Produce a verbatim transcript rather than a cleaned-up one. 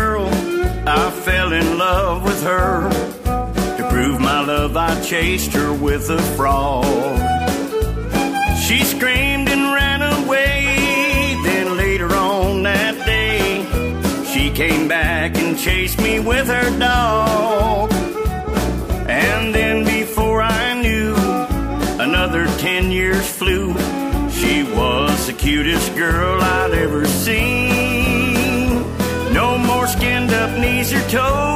girl, I fell in love with her. To prove my love, I chased her with a frog. She screamed and ran away. Then later on that day, she came back and chased me with her dog. And then before I knew, another ten years flew. She was the cutest girl I'd ever seen. No more skinned up knees or toes.